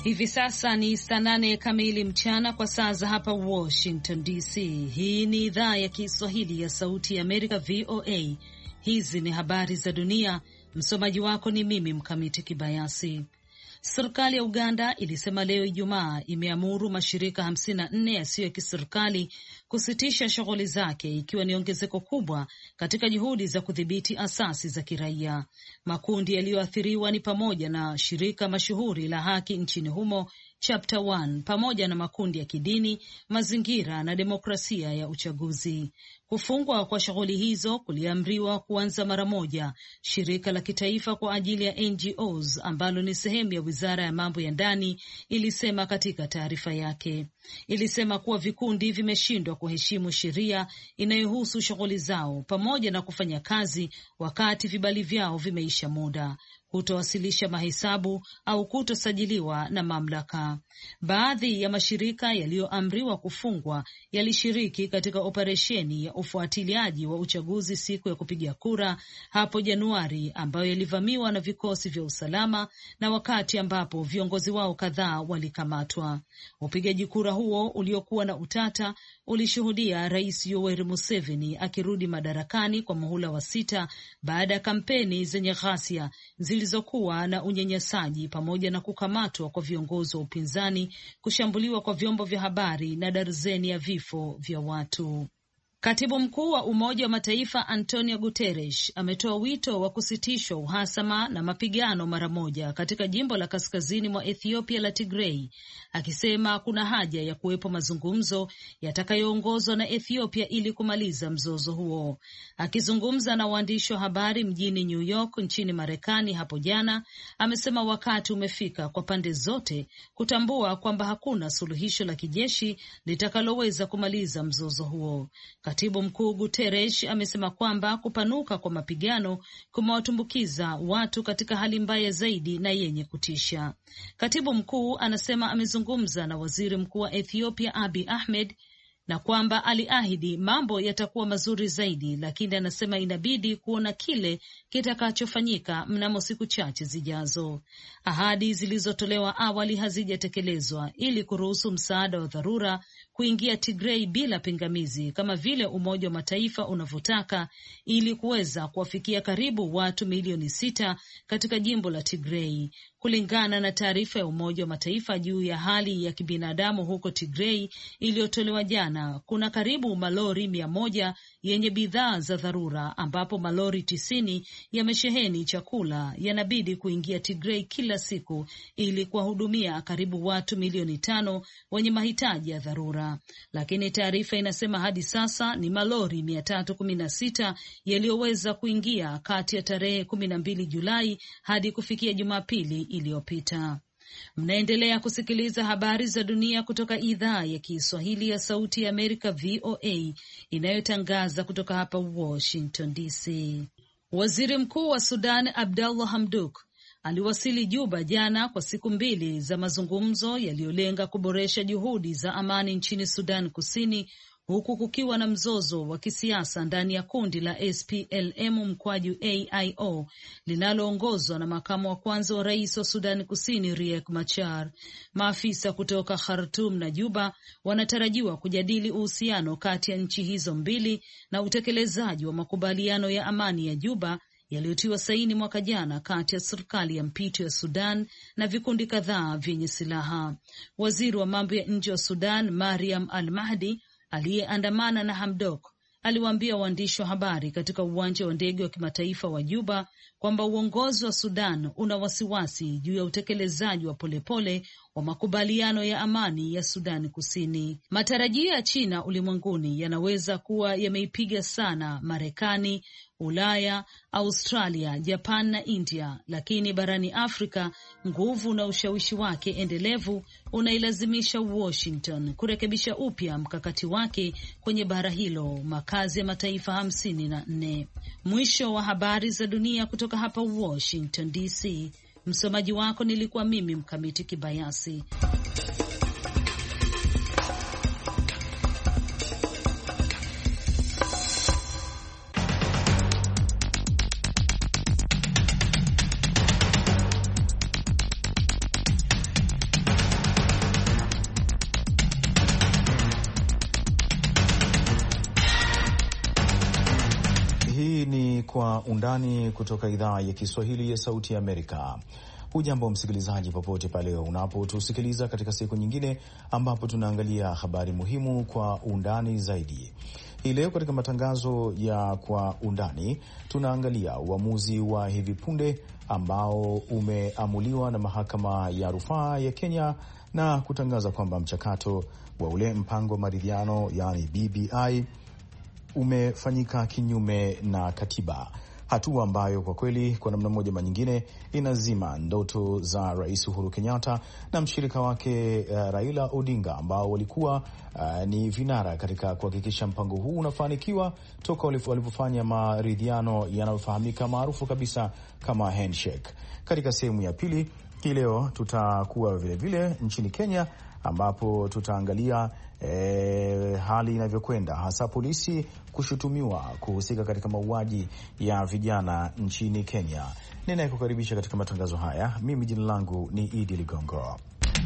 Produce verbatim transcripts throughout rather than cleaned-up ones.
Hivi sasa ni saa nane kamili mchana kwa saa za hapa Washington D C. Hii ni idhaa ya Kiswahili ya Sauti ya Amerika, V O A. Hizi ni habari za dunia. Msomaji wako ni mimi Mkamiti Kibayasi. Serikali ya Uganda ilisema leo Ijumaa imeamuru mashirika hamsini na nne yasiyo ya kiserikali kusitisha shughuli zake, ikiwa ni ongezeko kubwa katika juhudi za kudhibiti asasi za kiraia. Makundi yaliyoathiriwa ni pamoja na shirika mashuhuri la haki nchini humo Chapter one, pamoja na makundi ya kidini, mazingira na demokrasia ya uchaguzi. Kufungwa kwa shughuli hizo kuliamriwa kuanza mara moja. Shirika la kitaifa kwa ajili ya N G Os ambalo ni sehemu ya Wizara ya Mambo ya Ndani ilisema katika taarifa yake. Ilisema kuwa vikundi vimeshindwa kuheshimu sheria inayohusu shughuli zao pamoja na kufanya kazi wakati vibali vyao vimeisha muda, kutowasilisha mahesabu au kutosajiliwa na mamlaka. Baadhi ya mashirika yaliyoamriwa kufungwa yalishiriki katika operesheni ya ufuatiliaji wa uchaguzi siku ya kupiga kura hapo Januari, ambayo yalivamiwa na vikosi vya usalama na wakati ambapo viongozi wao kadhaa walikamatwa. Upigaji kura huo uliokuwa na utata ulishuhudia Rais Yoweri Museveni akirudi madarakani kwa muhula wa sita baada ya kampeni zenye ghasia zilizokuwa na unyanyasaji pamoja na kukamatwa kwa viongozi wa upinzani, kushambuliwa kwa vyombo vya habari na darzeni ya vifo vya watu. Katibu mkuu wa Umoja wa Mataifa Antonio Guterres ametoa wito wa kusitishwa uhasama na mapigano mara moja katika jimbo la kaskazini mwa Ethiopia la Tigray, akisema kuna haja ya kuwepo mazungumzo yatakayoongozwa na Ethiopia ili kumaliza mzozo huo. Akizungumza na waandishi wa habari mjini New York nchini Marekani hapo jana, amesema wakati umefika kwa pande zote kutambua kwamba hakuna suluhisho la kijeshi litakaloweza kumaliza mzozo huo. Katibu mkuu Guterres amesema kwamba kupanuka kwa mapigano kumewatumbukiza watu katika hali mbaya zaidi na yenye kutisha. Katibu mkuu anasema amezungumza na waziri mkuu wa Ethiopia Abiy Ahmed na kwamba aliahidi mambo yatakuwa mazuri zaidi, lakini anasema inabidi kuona kile kitakachofanyika mnamo siku chache zijazo. Ahadi zilizotolewa awali hazijatekelezwa ili kuruhusu msaada wa dharura kuingia Tigray bila pingamizi kama vile Umoja wa Mataifa unavyotaka, ili kuweza kuwafikia karibu watu milioni sita katika jimbo la Tigray. Kulingana na taarifa ya Umoja wa Mataifa juu ya hali ya kibinadamu huko Tigray iliyotolewa jana, kuna karibu malori mia moja yenye bidhaa za dharura, ambapo malori tisini yamesheheni chakula yanabidi kuingia Tigray kila siku ili kuwahudumia karibu watu milioni tano wenye mahitaji ya dharura. Lakini taarifa inasema hadi sasa ni malori mia tatu kumi na sita yaliyoweza kuingia kati ya tarehe kumi na mbili Julai hadi kufikia Jumapili iliyopita. Mnaendelea kusikiliza habari za dunia kutoka idhaa ya Kiswahili ya Sauti ya Amerika, V O A, inayotangaza kutoka hapa Washington D C. Waziri Mkuu wa Sudan Abdallah Hamdok aliwasili Juba jana kwa siku mbili za mazungumzo yaliyolenga kuboresha juhudi za amani nchini Sudan Kusini, huku kukiwa na mzozo wa kisiasa ndani ya kundi la S P L M mkwaju A I O linaloongozwa na makamu wa kwanza wa rais wa Sudan Kusini Riek Machar. Maafisa kutoka Khartoum na Juba wanatarajiwa kujadili uhusiano kati ya nchi hizo mbili na utekelezaji wa makubaliano ya amani ya Juba yaliyotiwa saini mwaka jana kati ya serikali ya mpito ya Sudan na vikundi kadhaa vyenye silaha. Waziri wa mambo ya nje wa Sudan Mariam Al-Mahdi aliyeandamana na Hamdok aliwaambia waandishi wa habari katika uwanja wa ndege wa kimataifa wa Juba kwamba uongozi wa Sudan una wasiwasi juu ya utekelezaji wa polepole wa makubaliano ya amani ya Sudan Kusini. Matarajio ya China ulimwenguni yanaweza kuwa yameipiga sana Marekani, Ulaya, Australia, Japan na India, lakini barani Afrika nguvu na ushawishi wake endelevu unailazimisha Washington kurekebisha upya mkakati wake kwenye bara hilo, makazi ya mataifa hamsini na nne. Mwisho wa habari za dunia kutoka hapa Washington D C. Msomaji wako nilikuwa mimi Mkamiti Kibayasi. Kwa Undani kutoka idhaa ya Kiswahili ya Sauti ya Amerika. Hujambo msikilizaji, popote pale unapotusikiliza katika siku nyingine ambapo tunaangalia habari muhimu kwa undani zaidi. Hii leo katika matangazo ya Kwa Undani tunaangalia uamuzi wa hivi punde ambao umeamuliwa na mahakama ya rufaa ya Kenya na kutangaza kwamba mchakato wa ule mpango wa maridhiano, yani B B I, umefanyika kinyume na katiba, hatua ambayo kwa kweli kwa namna moja ama nyingine inazima ndoto za Rais Uhuru Kenyatta na mshirika wake uh, Raila Odinga, ambao walikuwa uh, ni vinara katika kuhakikisha mpango huu unafanikiwa toka walipofanya maridhiano yanayofahamika maarufu kabisa kama handshake. Katika sehemu ya pili hii leo tutakuwa vilevile nchini Kenya, ambapo tutaangalia e, hali inavyokwenda, hasa polisi kushutumiwa kuhusika katika mauaji ya vijana nchini Kenya. Ninayekukaribisha katika matangazo haya, mimi jina langu ni Idi Ligongo.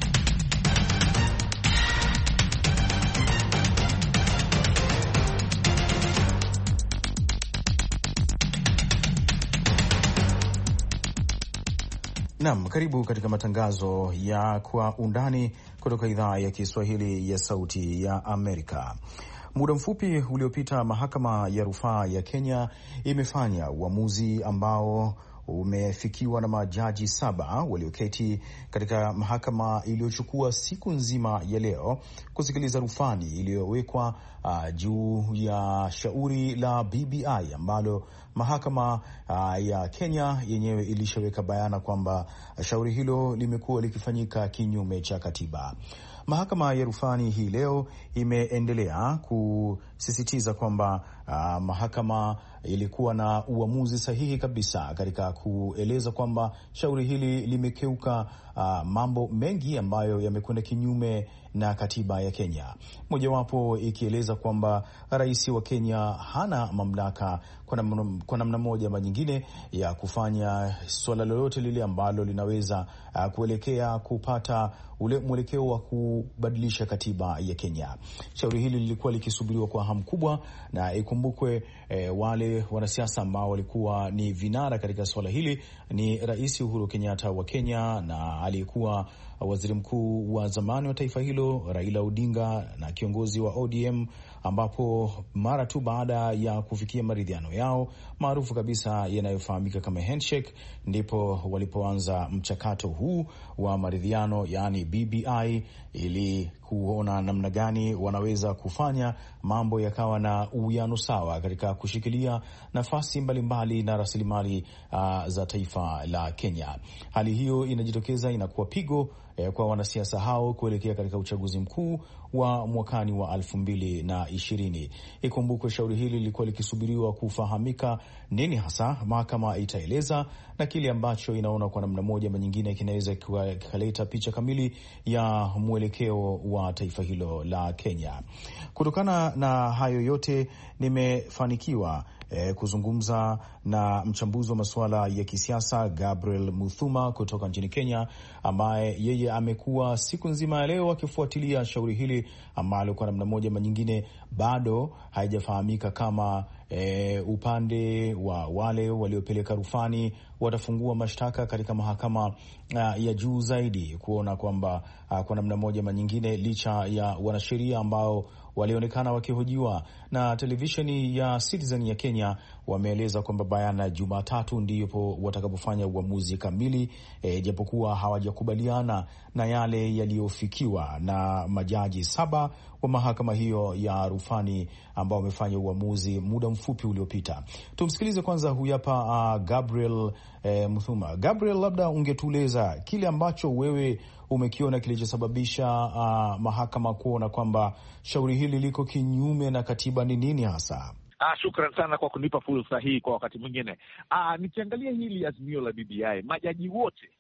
Naam, karibu katika matangazo ya Kwa Undani kutoka idhaa ya Kiswahili ya Sauti ya Amerika. Muda mfupi uliopita, mahakama ya rufaa ya Kenya imefanya uamuzi ambao umefikiwa na majaji saba walioketi katika mahakama iliyochukua siku nzima ya leo kusikiliza rufani iliyowekwa uh, juu ya shauri la B B I ambalo mahakama uh, ya Kenya yenyewe ilishaweka bayana kwamba shauri hilo limekuwa likifanyika kinyume cha katiba. Mahakama ya rufani hii leo imeendelea kusisitiza kwamba uh, mahakama ilikuwa na uamuzi sahihi kabisa katika kueleza kwamba shauri hili limekeuka uh, mambo mengi ambayo yamekwenda kinyume na katiba ya Kenya. Mojawapo ikieleza kwamba rais wa Kenya hana mamlaka kwa namna moja ama nyingine ya kufanya swala lolote lile ambalo linaweza uh, kuelekea kupata ule mwelekeo wa kubadilisha katiba ya Kenya. Shauri hili lilikuwa likisubiriwa kwa hamu kubwa, na ikumbukwe eh, wale wanasiasa ambao walikuwa ni vinara katika swala hili ni Rais Uhuru Kenyatta wa Kenya na aliyekuwa waziri mkuu wa zamani wa taifa hilo Raila Odinga na kiongozi wa O D M, ambapo mara tu baada ya kufikia maridhiano yao maarufu kabisa yanayofahamika kama handshake, ndipo walipoanza mchakato huu wa maridhiano, yani B B I, ili kuona namna gani wanaweza kufanya mambo yakawa na uwiano sawa katika kushikilia nafasi mbalimbali na rasilimali uh, za taifa la Kenya. Hali hiyo inajitokeza, inakuwa pigo eh, kwa wanasiasa hao kuelekea katika uchaguzi mkuu wa mwakani wa elfu mbili na ishirini. Ikumbukwe shauri hili lilikuwa likisubiriwa kufahamika nini hasa mahakama itaeleza na kile ambacho inaona kwa namna moja ama nyingine kinaweza kikaleta picha kamili ya mwelekeo wa taifa hilo la Kenya. Kutokana na hayo yote, nimefanikiwa eh, kuzungumza na mchambuzi wa masuala ya kisiasa Gabriel Muthuma kutoka nchini Kenya, ambaye yeye amekuwa siku nzima ya leo akifuatilia shauri hili ambalo kwa namna moja ama nyingine bado haijafahamika kama E, upande wa wale waliopeleka rufani watafungua mashtaka katika mahakama uh, ya juu zaidi, kuona kwamba uh, kwa namna moja ama nyingine, licha ya wanasheria ambao walionekana wakihojiwa na televisheni ya Citizen ya Kenya, wameeleza kwamba bayana Jumatatu ndipo watakapofanya uamuzi kamili, e, japokuwa hawajakubaliana na yale yaliyofikiwa na majaji saba wa mahakama hiyo ya rufani ambao wamefanya uamuzi muda mfupi uliopita. Tumsikilize kwanza, huyu hapa uh, Gabriel eh, Muthuma. Gabriel, labda ungetueleza kile ambacho wewe umekiona kilichosababisha uh, mahakama kuona kwamba shauri hili liko kinyume na katiba ni nini hasa? Ah, shukran sana kwa kunipa fursa hii kwa wakati mwingine. Ah, nikiangalia hili azimio la B B I, majaji wote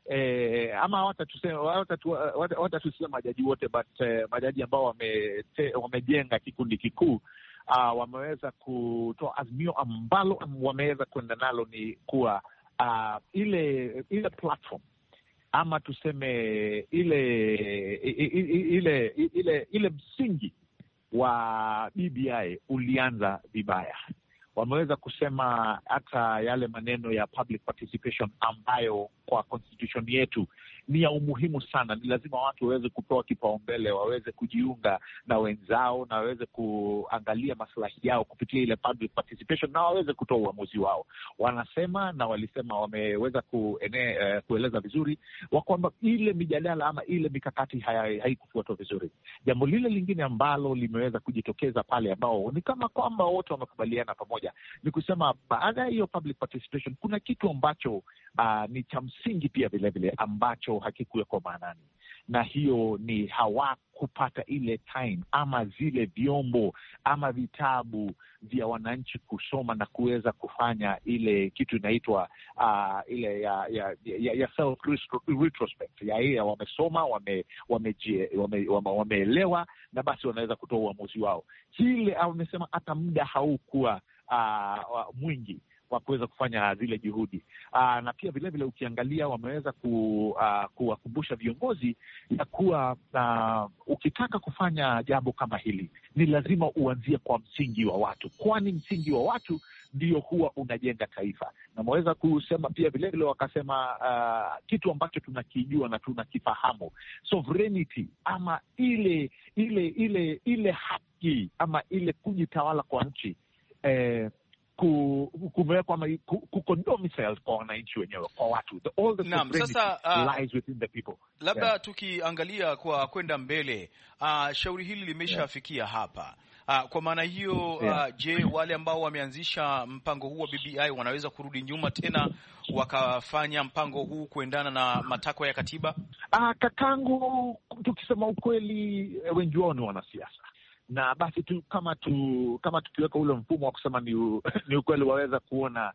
eh, ama watatusema majaji wote but eh, majaji ambao wame, te, wamejenga kikundi kikuu ah, wameweza kutoa azimio ambalo wameweza kwenda nalo ni kuwa ah, ile ile platform ama tuseme ile ile ile ile, ile msingi wa B B I ulianza vibaya. wameweza kusema hata yale maneno ya public participation ambayo kwa constitution yetu ni ya umuhimu sana. Ni lazima watu waweze kupewa kipaumbele, waweze kujiunga na wenzao na waweze kuangalia maslahi yao kupitia ile public participation na waweze kutoa uamuzi wao. Wanasema na walisema wameweza kuene, uh, kueleza vizuri wa kwamba ile mijadala ama ile mikakati haikufuatwa vizuri. Jambo lile lingine ambalo limeweza kujitokeza pale ambao ni kama kwamba wote wamekubaliana pamoja ni kusema baada ya hiyo public participation kuna kitu ambacho uh, ni cha msingi pia vile vile ambacho hakikuwekwa maanani, na hiyo ni hawakupata ile time ama zile vyombo ama vitabu vya wananchi kusoma na kuweza kufanya ile kitu inaitwa uh, ile ya ya, ya, ya self retrospect ya ya wamesoma wame wameelewa wame, wame, wame na basi wanaweza kutoa uamuzi wao. Kile wamesema hata muda haukuwa uh, mwingi wa kuweza kufanya zile juhudi. Aa, na pia vile vile ukiangalia wameweza ku, uh, kuwakumbusha viongozi ya kuwa uh, ukitaka kufanya jambo kama hili ni lazima uanzie kwa msingi wa watu, kwani msingi wa watu ndio huwa unajenga taifa. Na wameweza kusema pia vile vile wakasema uh, kitu ambacho tunakijua na tunakifahamu, sovereignty ama ile ile ile ile haki ama ile kujitawala kwa nchi eh, kumewekwa ama kuko domicile kwa wananchi wenyewe, kwa watu. The, all the Naam, sasa uh, lies within the people. Labda yeah. Tukiangalia kwa kwenda mbele, uh, shauri hili limeshafikia yeah. hapa uh, kwa maana hiyo uh, yeah. Je, wale ambao wameanzisha mpango huu wa B B I wanaweza kurudi nyuma tena wakafanya mpango huu kuendana na matakwa ya katiba? Uh, kakangu, tukisema ukweli, wengi wao ni wanasiasa na basi tu kama tu kama tukiweka ule mfumo wa kusema ni, u, ni ukweli, waweza kuona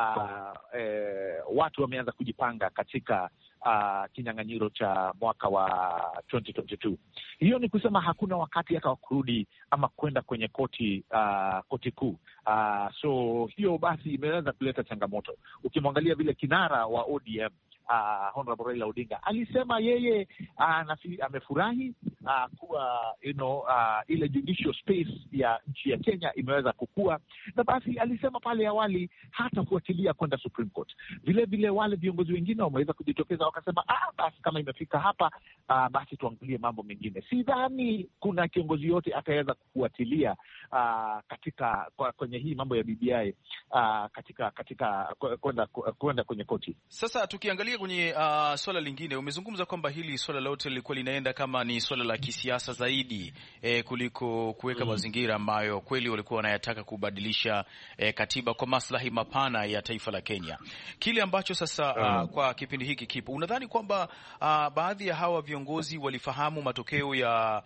uh, eh, watu wameanza kujipanga katika uh, kinyang'anyiro cha mwaka wa twenty twenty-two. Hiyo ni kusema hakuna wakati hata wa kurudi ama kwenda kwenye koti uh, koti kuu. Uh, so hiyo basi imeweza kuleta changamoto. Ukimwangalia vile kinara wa O D M Uh, Honorable Raila Odinga alisema yeye uh, nafi, amefurahi uh, kuwa you know, uh, ile judicial space ya nchi ya Kenya imeweza kukua, na basi alisema pale awali hata kufuatilia kwenda Supreme Court. Vile vile wale viongozi wengine wameweza kujitokeza wakasema ah, basi kama imefika hapa uh, basi tuangalie mambo mengine. Sidhani kuna kiongozi yote ataweza kufuatilia uh, katika kwa, kwenye hii mambo ya B B I uh, katika katika kwenda kwenda kwenye koti. Sasa tukiangalia kwenye uh, swala lingine, umezungumza kwamba hili swala lote lilikuwa linaenda kama ni swala la kisiasa zaidi eh, kuliko kuweka mm. mazingira ambayo kweli walikuwa wanayataka kubadilisha eh, katiba kwa maslahi mapana ya taifa la Kenya. Kile ambacho sasa uh, kwa kipindi hiki kipo, unadhani kwamba uh, baadhi ya hawa viongozi walifahamu matokeo ya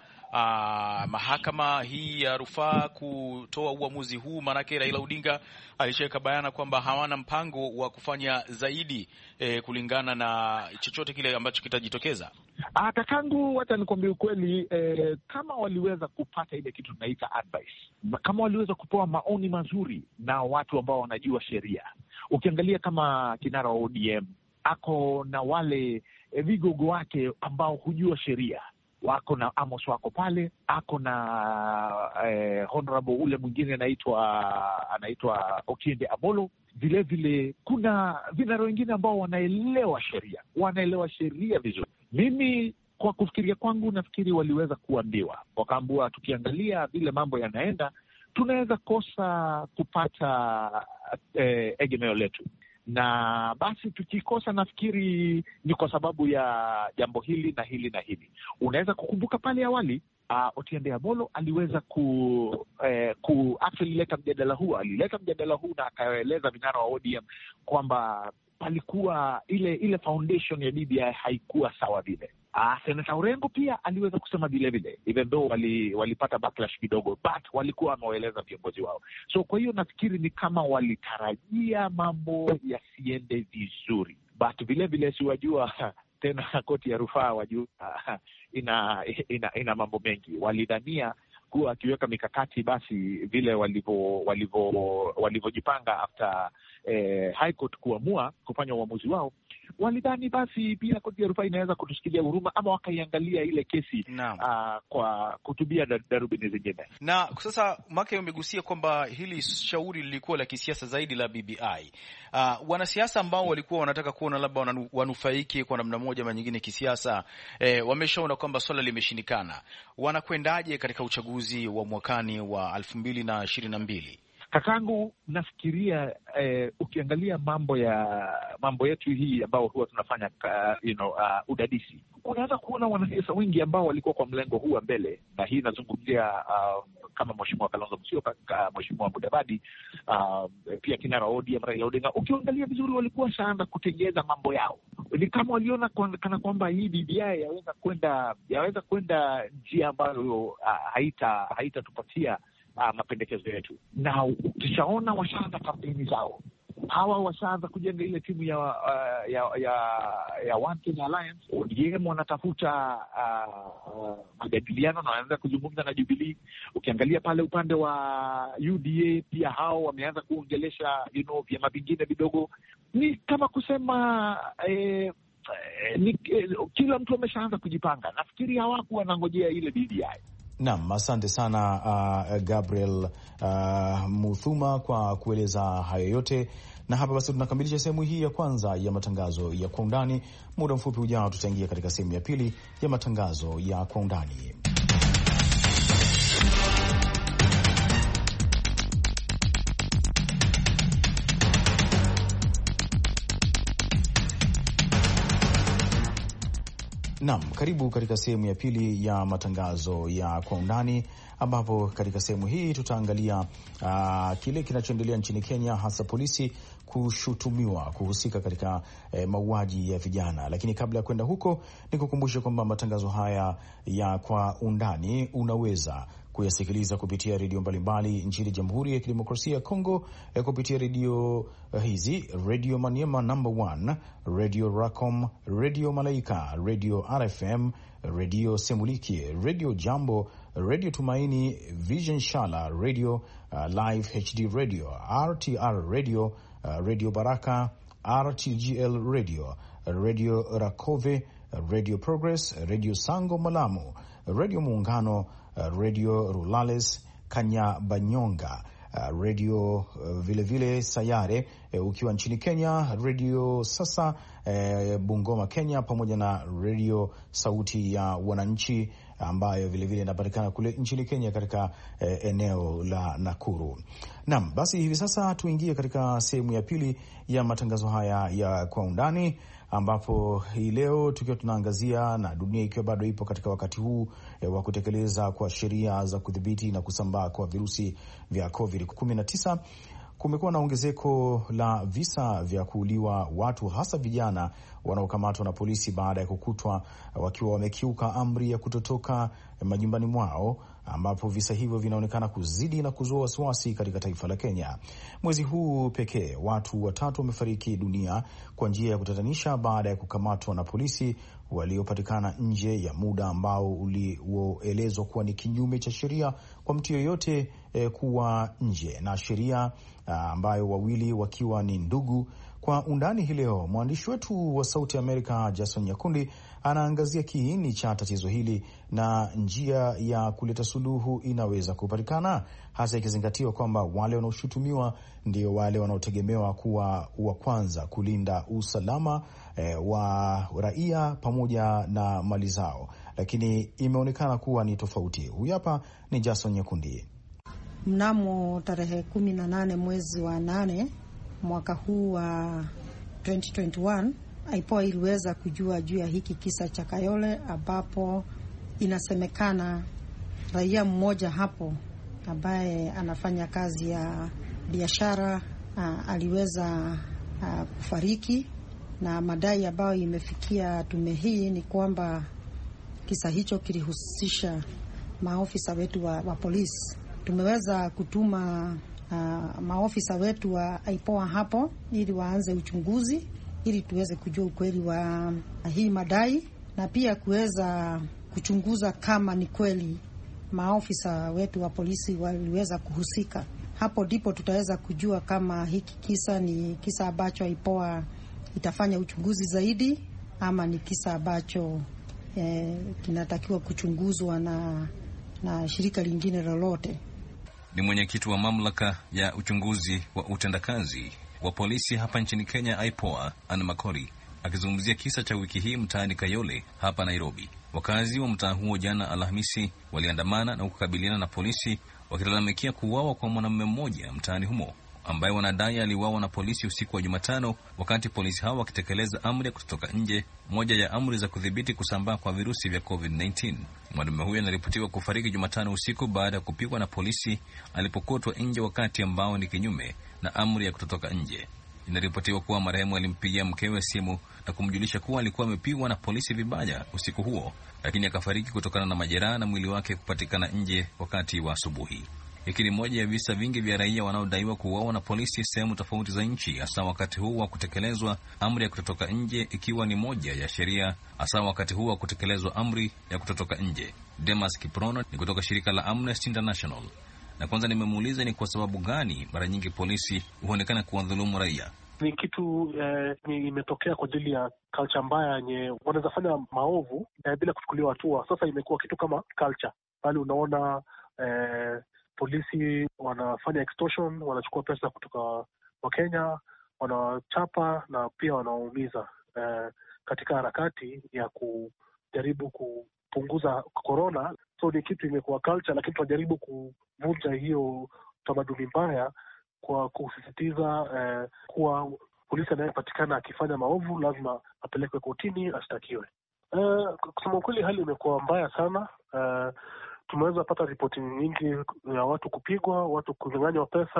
Uh, mahakama hii ya rufaa kutoa uamuzi huu? Maanake Raila Odinga alishaweka bayana kwamba hawana mpango wa kufanya zaidi eh, kulingana na chochote kile ambacho kitajitokeza. Ah, kakangu, wacha nikwambie ukweli, eh, kama waliweza kupata ile kitu tunaita advice, kama waliweza kupewa maoni mazuri na watu ambao wanajua sheria. Ukiangalia kama kinara wa O D M ako na wale eh, vigogo wake ambao hujua sheria, wako na Amos wako pale, ako na eh, honorable ule mwingine anaitwa anaitwa Okiende Amolo. Vile vile kuna vinara wengine ambao wanaelewa sheria, wanaelewa sheria vizuri. Mimi kwa kufikiria kwangu, nafikiri waliweza kuambiwa, wakaambiwa tukiangalia vile mambo yanaenda, tunaweza kosa kupata eh, egemeo letu, na basi tukikosa, nafikiri ni kwa sababu ya jambo hili na hili na hili. Unaweza kukumbuka pale awali uh, Otiende Amolo aliweza ku eh, ku actually leta mjadala huu, alileta mjadala huu na akaeleza vinara wa O D M kwamba palikuwa ile ile foundation ya B B I haikuwa sawa vile. Ah, Senator Orengo pia aliweza kusema vile vile, even though wali walipata backlash kidogo, but walikuwa wameeleza viongozi wao. So kwa hiyo nafikiri ni kama walitarajia mambo yasiende vizuri, but vile vile siwajua tena koti ya rufaa wajua ina ina, ina mambo mengi. Walidhania kuwa akiweka mikakati basi vile walivyo walivyo walivyojipanga after eh, High Court kuamua kufanya uamuzi wao, walidhani basi pia koti ya rufaa inaweza kutushikilia huruma, ama wakaiangalia ile kesi uh, kwa kutubia darubini zingine. Na sasa Make umegusia kwamba hili shauri lilikuwa la kisiasa zaidi la B B I. Uh, wanasiasa ambao walikuwa wanataka kuona labda wanufaiki kwa namna moja ama nyingine kisiasa, eh, wameshaona kwamba swala limeshindikana. Wanakwendaje katika uchaguzi wa mwakani wa elfu mbili na ishirini na mbili? Kakangu, nafikiria eh, ukiangalia mambo ya mambo yetu hii ambao huwa tunafanya uh, you know, uh, udadisi, unaweza kuona wanasiasa wengi ambao walikuwa kwa mlengo huu wa mbele, na hii nazungumzia uh, kama Mheshimiwa Kalonzo Musyoka, uh, Mheshimiwa Mudavadi, uh, pia kinara O D M Raila Odinga. Ukiangalia vizuri, walikuwa shaanza kutengeza mambo yao. Ni kama waliona kana kwamba hii B B I yaweza kwenda yaweza kwenda njia ambayo uh, haita haitatupatia Uh, mapendekezo yetu, na ukishaona washaanza kampeni zao, hawa washaanza kujenga ile timu ya uh, ya ya ya One Kenya Alliance. O D M wanatafuta uh, uh, majadiliano na wanaanza kuzungumza na Jubilee. Ukiangalia pale upande wa U D A pia hao wameanza kuongelesha you know vyama vingine vidogo. Ni kama kusema eh, eh, ni, eh, kila mtu ameshaanza kujipanga. Nafikiri hawakuwa wanangojea ile B B I. Naam, asante sana uh, Gabriel uh, Muthuma kwa kueleza hayo yote, na hapa basi tunakamilisha sehemu hii ya kwanza ya matangazo ya Kwa Undani. Muda mfupi ujao tutaingia katika sehemu ya pili ya matangazo ya Kwa Undani. Naam, karibu katika sehemu ya pili ya matangazo ya Kwa Undani, ambapo katika sehemu hii tutaangalia uh, kile kinachoendelea nchini Kenya, hasa polisi kushutumiwa kuhusika katika eh, mauaji ya vijana. Lakini kabla ya kwenda huko, nikukumbushe kwamba matangazo haya ya Kwa Undani unaweza kuyasikiliza kupitia redio mbalimbali nchini Jamhuri ya Kidemokrasia ya Kongo, eh, kupitia redio uh, hizi: Radio Maniema number one, Radio Racom, Radio Malaika, Radio R F M, Radio Semuliki, Radio Jambo, Radio Tumaini, Vision Shala Radio, uh, Live H D Radio, R T R Radio, uh, Radio Baraka, R T G L Radio, Radio Rakove, Radio Progress, Radio Sango Malamu, Radio Muungano, Radio Rulales, Kanyabanyonga, radio vilevile vile Sayare ukiwa nchini Kenya, Radio Sasa Bungoma Kenya, pamoja na Radio Sauti ya Wananchi ambayo vilevile inapatikana kule nchini Kenya katika eneo la Nakuru. Naam, basi hivi sasa tuingie katika sehemu ya pili ya matangazo haya ya Kwa Undani, ambapo hii leo tukiwa tunaangazia, na dunia ikiwa bado ipo katika wakati huu e, wa kutekeleza kwa sheria za kudhibiti na kusambaa kwa virusi vya covid kumi na tisa, kumekuwa na ongezeko la visa vya kuuliwa watu, hasa vijana wanaokamatwa na polisi baada ya kukutwa wakiwa wamekiuka amri ya kutotoka majumbani mwao, ambapo visa hivyo vinaonekana kuzidi na kuzua wasiwasi katika taifa la Kenya. Mwezi huu pekee watu watatu wamefariki dunia kwa njia ya kutatanisha baada ya kukamatwa na polisi waliopatikana nje ya muda ambao ulioelezwa kuwa ni kinyume cha sheria kwa mtu yoyote eh, kuwa nje na sheria, ambayo wawili wakiwa ni ndugu. Kwa undani hii leo, mwandishi wetu wa Sauti Amerika Jason Nyakundi anaangazia kiini cha tatizo hili na njia ya kuleta suluhu inaweza kupatikana, hasa ikizingatiwa kwamba wale wanaoshutumiwa ndio wale wanaotegemewa kuwa wa kwanza kulinda usalama eh, wa raia pamoja na mali zao, lakini imeonekana kuwa ni tofauti. Huyu hapa ni Jason Nyakundi. Mnamo tarehe kumi na nane mwezi wa nane mwaka huu wa twenty twenty-one, I P O A iliweza kujua juu ya hiki kisa cha Kayole, ambapo inasemekana raia mmoja hapo ambaye anafanya kazi ya biashara uh, aliweza uh, kufariki, na madai ambayo imefikia tume hii ni kwamba kisa hicho kilihusisha maofisa wetu wa, wa polisi. Tumeweza kutuma uh, maofisa wetu wa I P O A hapo ili waanze uchunguzi ili tuweze kujua ukweli wa uh, hii madai, na pia kuweza kuchunguza kama ni kweli maofisa wetu wa polisi waliweza kuhusika. Hapo ndipo tutaweza kujua kama hiki kisa ni kisa ambacho I P O A itafanya uchunguzi zaidi ama ni kisa ambacho eh, kinatakiwa kuchunguzwa na, na shirika lingine lolote. Ni mwenyekiti wa mamlaka ya uchunguzi wa utendakazi wa polisi hapa nchini Kenya, I P O A, Ann Makori, akizungumzia kisa cha wiki hii mtaani Kayole hapa Nairobi. Wakazi wa mtaa huo jana Alhamisi waliandamana na kukabiliana na polisi wakilalamikia kuuawa kwa mwanamume mmoja mtaani humo ambaye wanadai aliuawa na polisi usiku wa Jumatano wakati polisi hao wakitekeleza amri ya kutotoka nje, moja ya amri za kudhibiti kusambaa kwa virusi vya covid kumi na tisa. Mwanamume huyo anaripotiwa kufariki Jumatano usiku baada ya kupigwa na polisi alipokotwa nje wakati ambao ni kinyume na amri ya kutotoka nje. Inaripotiwa kuwa marehemu alimpigia mkewe simu na kumjulisha kuwa alikuwa amepigwa na polisi vibaya usiku huo, lakini akafariki kutokana na majeraha na mwili wake kupatikana nje wakati wa asubuhi. Hiki ni moja ya visa vingi vya raia wanaodaiwa kuuawa na polisi sehemu tofauti za nchi, hasa wakati huu wa kutekelezwa amri ya kutotoka nje, ikiwa ni moja ya sheria, hasa wakati huu wa kutekelezwa amri ya kutotoka nje. Demas Kiprono ni kutoka shirika la Amnesty International, na kwanza nimemuuliza ni kwa sababu gani mara nyingi polisi huonekana kuwadhulumu raia. Ni kitu eh, imetokea kwa ajili ya culture mbaya yenye wanaweza fanya maovu eh, bila kuchukuliwa hatua. Sasa imekuwa kitu kama culture, bali unaona eh, polisi wanafanya extortion, wanachukua pesa kutoka Wakenya, wanachapa na pia wanaumiza eh, katika harakati ya kujaribu kupunguza corona. So ni kitu imekuwa culture, lakini tunajaribu kuvunja hiyo tamaduni mbaya kwa kusisitiza eh, kuwa polisi anayepatikana akifanya maovu lazima apelekwe kotini, ashtakiwe. Eh, kusema ukweli hali imekuwa mbaya sana. Eh, tumeweza pata ripoti nyingi ya watu kupigwa, watu kunyang'anywa pesa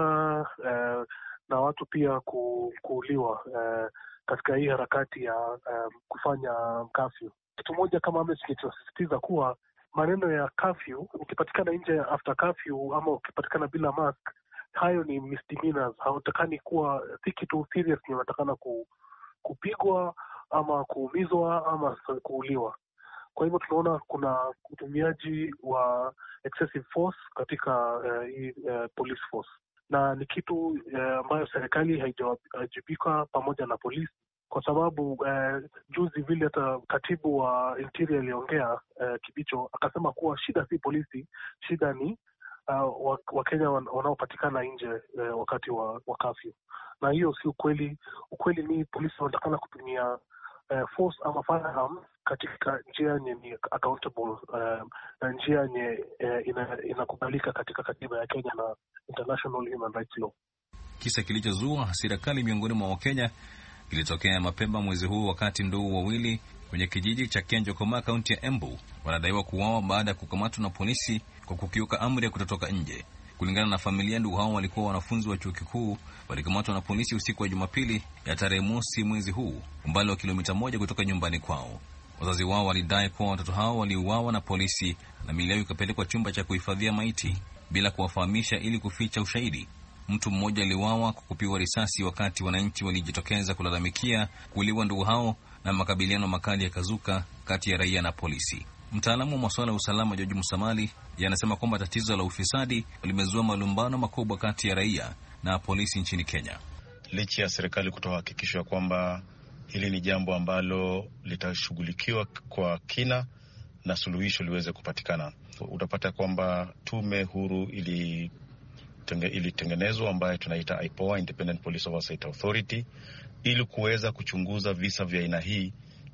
eh, na watu pia ku, kuuliwa eh, katika hii harakati ya eh, kufanya curfew. Kitu moja kama Amnesty tunasisitiza kuwa maneno ya curfew, ukipatikana nje after curfew ama ukipatikana bila mask, hayo ni misdemeanors. Hawatakani kuwa si kitu serious, ni wanatakana ku, kupigwa ama kuumizwa ama kuuliwa. Kwa hivyo tunaona kuna utumiaji wa excessive force katika hii uh, uh, police force, na ni kitu uh, ambayo serikali haijawajibika pamoja na polisi, kwa sababu uh, juzi vile hata katibu wa Interior aliongea uh, Kibicho akasema kuwa shida si polisi, shida ni uh, Wakenya wanaopatikana nje uh, wakati wa, wa curfew. Na hiyo si ukweli. Ukweli ni polisi wanatakana kutumia uh, force ama firearms katika njia yenye ni accountable uh, na njia yenye uh, inakubalika ina katika katiba ya Kenya na international human rights law. Kisa kilichozua hasira kali miongoni mwa Wakenya kilitokea mapema mwezi huu wakati ndugu wawili kwenye kijiji cha Kenjokoma, kaunti ya Embu, wanadaiwa kuuawa baada ya kukamatwa na polisi kwa kukiuka amri ya kutotoka nje. Kulingana na familia, ndugu hao walikuwa wanafunzi wa chuo kikuu, walikamatwa na polisi usiku wa Jumapili ya tarehe mosi mwezi huu, umbali wa kilomita moja kutoka nyumbani kwao. Wazazi wao walidai kuwa watoto hao waliuawa na polisi na miili yao ikapelekwa chumba cha kuhifadhia maiti bila kuwafahamisha ili kuficha ushahidi. Mtu mmoja aliuawa kwa kupigwa risasi wakati wananchi walijitokeza kulalamikia kuuliwa ndugu hao, na makabiliano makali yakazuka kati ya raia na polisi. Mtaalamu wa masuala ya usalama George Musamali yanasema kwamba tatizo la ufisadi limezua malumbano makubwa kati ya raia na polisi nchini Kenya. Licha ya serikali kutoa hakikisho ya kwamba hili ni jambo ambalo litashughulikiwa kwa kina na suluhisho liweze kupatikana, utapata kwamba tume huru ili ilitengenezwa ambayo tunaita I P O A, Independent Police Oversight Authority, ili kuweza kuchunguza visa vya aina hii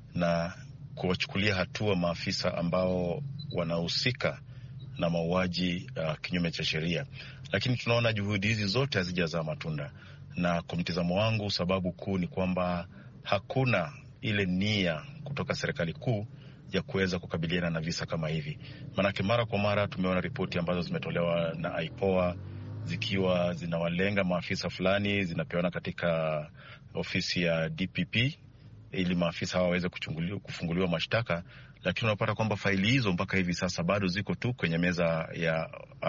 na kuwachukulia hatua maafisa ambao wanahusika na mauaji uh, kinyume cha sheria. Lakini tunaona juhudi hizi zote hazijazaa matunda, na kwa mtazamo wangu sababu kuu ni kwamba hakuna ile nia kutoka serikali kuu ya kuweza kukabiliana na visa kama hivi. Manake mara kwa mara tumeona ripoti ambazo zimetolewa na I P O A zikiwa zinawalenga maafisa fulani, zinapeana katika ofisi ya D P P ili maafisa hawa waweze kufunguliwa mashtaka, lakini unapata kwamba faili hizo mpaka hivi sasa bado ziko tu kwenye meza ya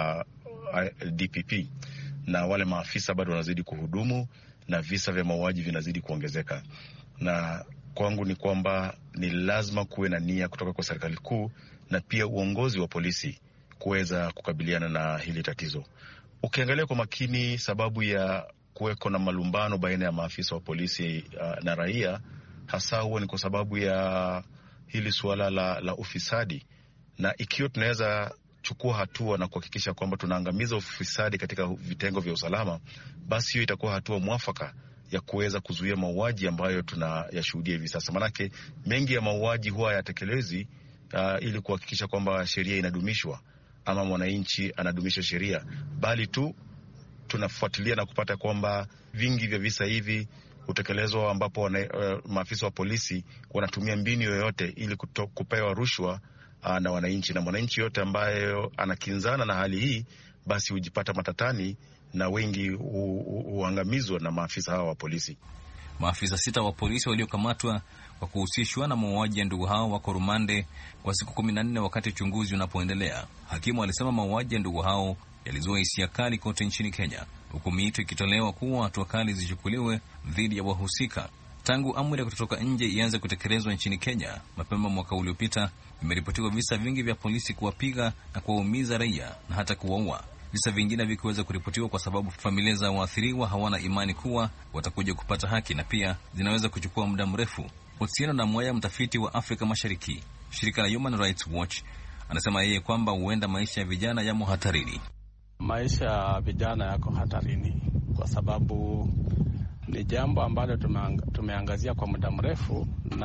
uh, D P P, na wale maafisa bado wanazidi kuhudumu na visa vya mauaji vinazidi kuongezeka. Na kwangu ni kwamba ni lazima kuwe na nia kutoka kwa serikali kuu na pia uongozi wa polisi kuweza kukabiliana na hili tatizo. Ukiangalia kwa makini, sababu ya kuweko na malumbano baina ya maafisa wa polisi uh, na raia, hasa huwa ni kwa sababu ya hili suala la, la ufisadi. Na ikiwa tunaweza chukua hatua na kuhakikisha kwamba tunaangamiza ufisadi katika vitengo vya usalama, basi hiyo itakuwa hatua mwafaka ya kuweza kuzuia mauaji ambayo tunayashuhudia hivi sasa. Manake mengi ya mauaji huwa yatekelezi uh, ili kuhakikisha kwamba sheria inadumishwa ama mwananchi anadumisha sheria, bali tu tunafuatilia na kupata kwamba vingi vya visa hivi utekelezwa ambapo wana, uh, maafisa wa polisi wanatumia mbinu yoyote ili kuto, kupewa rushwa uh, na wananchi, na mwananchi yote ambaye anakinzana na hali hii basi hujipata matatani na wengi huangamizwa na maafisa hawa wa polisi. Maafisa sita wa polisi waliokamatwa kwa kuhusishwa na mauaji ya ndugu hao wako rumande kwa siku kumi na nne wakati uchunguzi unapoendelea. Hakimu alisema mauaji ya ndugu hao yalizua hisia kali kote nchini Kenya, huku miito ikitolewa kuwa hatua kali zichukuliwe dhidi ya wahusika. Tangu amri ya kutotoka nje ianze kutekelezwa nchini Kenya mapema mwaka uliopita, imeripotiwa visa vingi vya polisi kuwapiga na kuwaumiza raia na hata kuwaua. Visa vingine vikiweza kuripotiwa kwa sababu familia za waathiriwa hawana imani kuwa watakuja kupata haki, na pia zinaweza kuchukua muda mrefu. Otieno na Mwaya, mtafiti wa Afrika Mashariki, shirika la Human Rights Watch, anasema yeye kwamba huenda maisha ya vijana yamo hatarini. Maisha ya vijana yako hatarini kwa sababu ni jambo ambalo tumeangazia kwa muda mrefu, na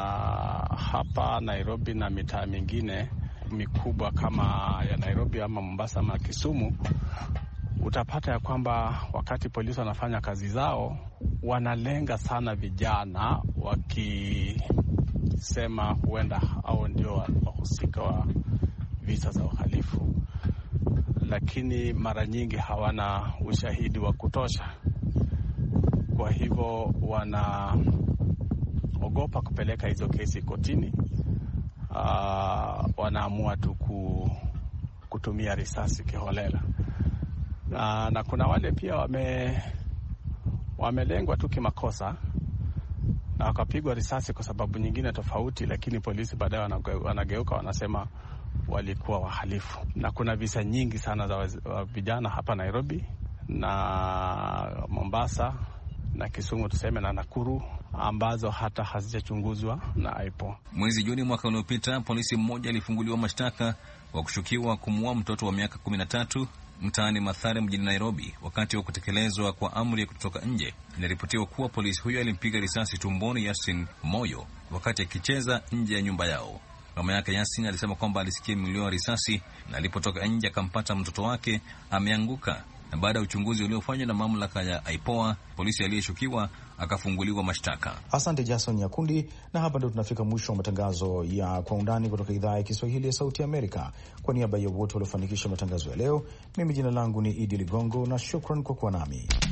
hapa Nairobi na mitaa mingine mikubwa kama ya Nairobi ama Mombasa ama Kisumu, utapata ya kwamba wakati polisi wanafanya kazi zao wanalenga sana vijana, wakisema huenda hao ndio wahusika wa visa za uhalifu, lakini mara nyingi hawana ushahidi wa kutosha. Kwa hivyo wanaogopa kupeleka hizo kesi kotini. Uh, wanaamua tu kutumia risasi kiholela. Na, na kuna wale pia wame wamelengwa tu kimakosa na wakapigwa risasi kwa sababu nyingine tofauti, lakini polisi baadaye wanageuka wanasema walikuwa wahalifu. Na kuna visa nyingi sana za vijana hapa Nairobi na Mombasa na Kisumu tuseme na Nakuru ambazo hata hazijachunguzwa na I P O A. Mwezi Juni mwaka uliopita, polisi mmoja alifunguliwa mashtaka wa kushukiwa kumuua mtoto wa miaka kumi na tatu mtaani Mathare mjini Nairobi wakati wa kutekelezwa kwa amri ya kutoka nje. Inaripotiwa kuwa polisi huyo alimpiga risasi tumboni Yasin Moyo wakati akicheza nje ya nyumba yao. Mama yake Yasin alisema kwamba alisikia milio ya risasi na alipotoka nje akampata mtoto wake ameanguka, na baada ya uchunguzi uliofanywa na mamlaka ya I P O A, polisi aliyeshukiwa akafunguliwa mashtaka. Asante Jason Nyakundi, na hapa ndio tunafika mwisho wa matangazo ya Kwa Undani kutoka idhaa ya Kiswahili ya Sauti ya Amerika. Kwa niaba ya wote waliofanikisha matangazo ya leo, mimi jina langu ni Idi Ligongo na shukran kwa kuwa nami.